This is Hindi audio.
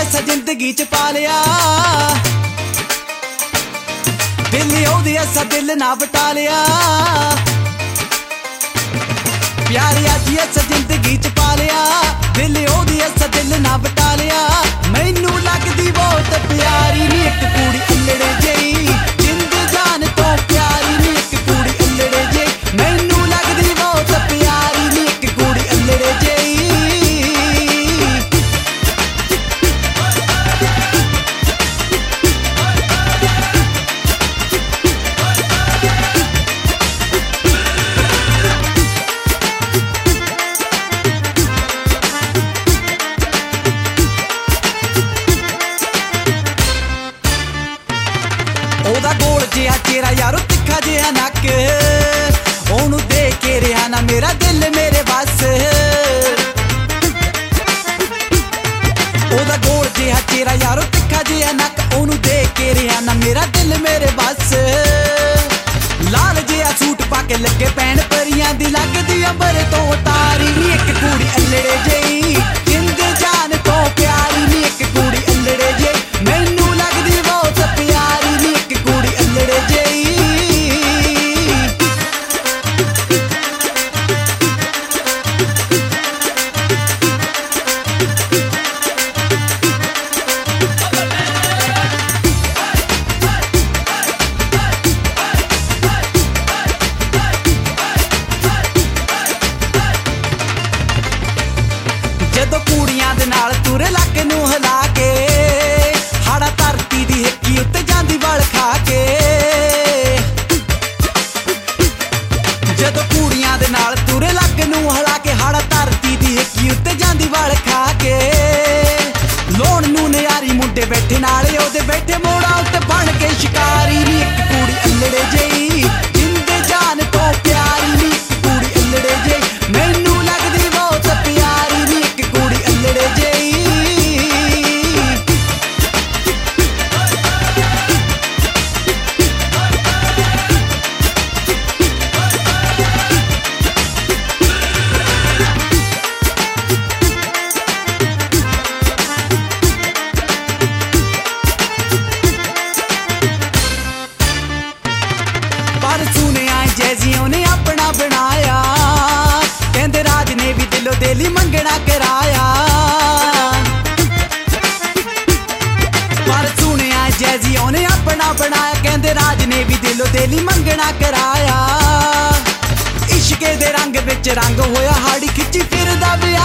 असा जिंदगी च पा लिया, दिल ओदी असा दिल ना वटा लिया। प्यार अज असा जिंदगी च पा लिया, दिल ओदी असा दिल ना वटा लिया। मैनू लगदी बहुत प्यारी नी इक कुड़ी अल्लड़े जेही, जिंद जान तो प्यारी नी इक कुड़ी अल्लड़े जेही। मैनू लगदी बहुत प्यारी नी इक कुड़ी अल्लड़े जेही। ओदा गोल जिहा चेहरा यारो तिखा जिहा नक, ओनू देख के रहा ना मेरा दिल मेरे बस। ओदा गोल जिहा चेहरा यारो तिखा जिहा नक, ओनू देख के रहा ना मेरा दिल मेरे बस। लाल जिहा सूट पाके लगे पैण परियां दी, लगदी अंबर तो तारी नी इक कुड़ी अल्लड़े जेही, जिंद जान तो प्यारी नी इक कुड़ी अल्लड़े जेही। मैनू लगदी बहुत प्यारी नी इक कुड़ी अल्लड़े जेही। जदों कुड़ियां दे नाल तुरे लाके नू हिला के, हाड़ा धरती दी हिक्की उत्ते जांदी वल खा के। जदों कुड़ियां दे नाल तुरे लाके नू हिला के, हाड़ा धरती दी हिक्की उत्ते जांदी वल खा के। लोण नू नयारी मुंडे बैठे नाले ओदे बैठे मोड़ा उत्ते बन के शिकारी नी इक कुड़ी अल्लड़े जेही, जिंद जान तो प्यारी नी इक कुड़ी अल्लड़े जेही। मैनू लगदी बहुत प्यारी नी इक कुड़ी अल्लड़े जेही। पर सुनिया जैजियों ने अपना बनाया, कहंदे राज ने भी दिलो दिली मंगना कराया। पर सुनिया जैजियों ने अपना बनाया, कहंदे राज ने भी दिलो दिली मंगना कराया। इश्के दे रंग विच रंग होया हाड़ी खिच्ची फिरदा वे